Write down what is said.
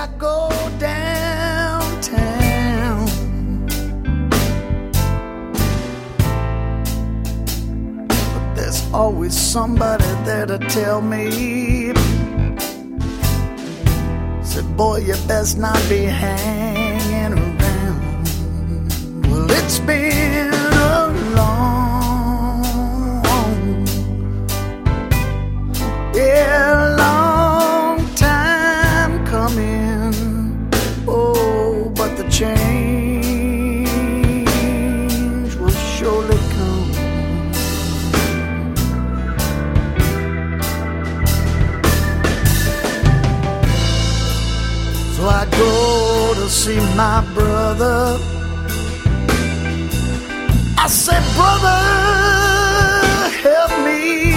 I go downtown, but there's always somebody there to tell me, say, boy, you best not be hanging around. Well, it's been a long, yeah, long time coming. Oh, but the change will surely come. So I go to see my brother. I said, brother, help me.